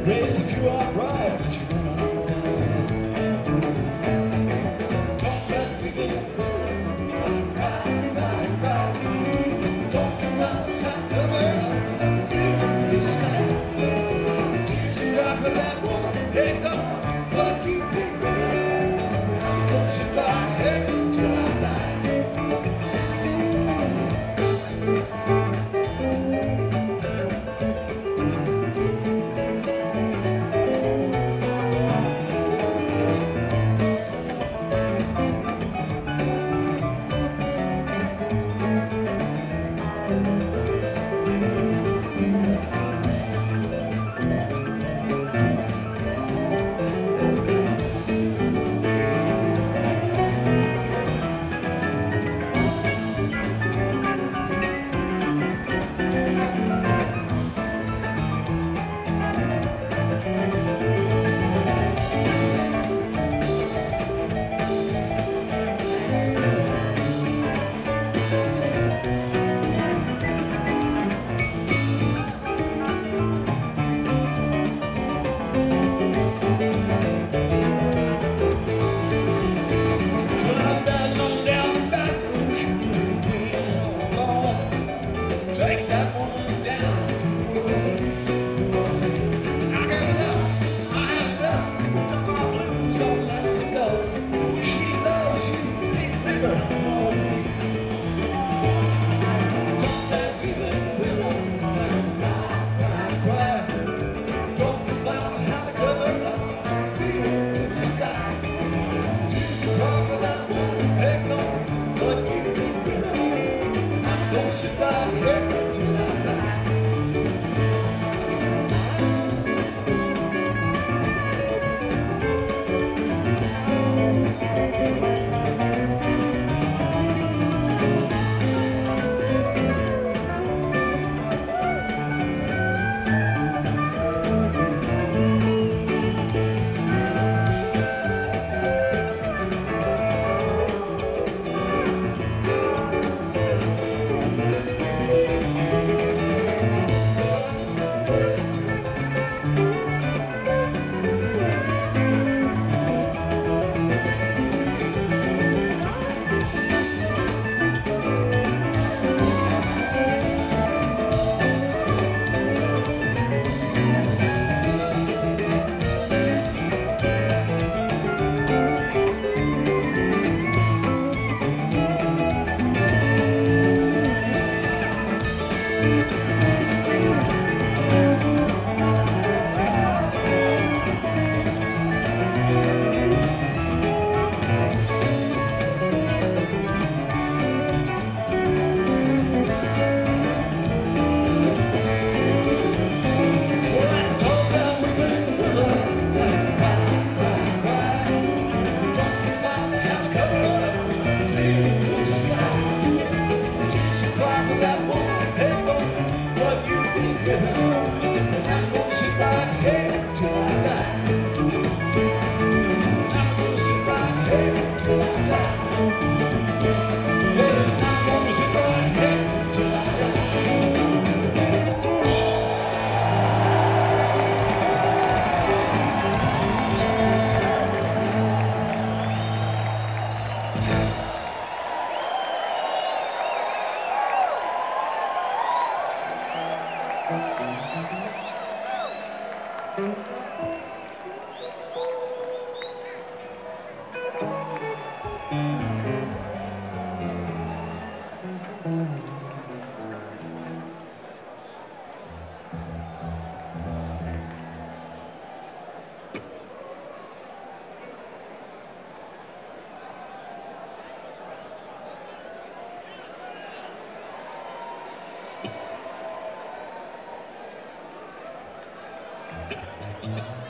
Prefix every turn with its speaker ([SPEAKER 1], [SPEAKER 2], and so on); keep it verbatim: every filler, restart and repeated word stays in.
[SPEAKER 1] raised a few uprise that you're gonna talk about people, cry, cry, cry. Talking about the cover up, clear blue sky. Tears a drop of that woman, they gone, fuck you, baby. I'm gonna sit back here till I die. Take that woman down to the woods. I gave it up, I had it up, got my blues all left to go. She loves you, ain't bigger than me. Don't that weeping willow, let her cry, cry, cry. Don't the clouds have to cover up, clear blue sky. Tears are cry for that woman, heck no, but you can win. I'm gonna sit right here.
[SPEAKER 2] Mm-hmm.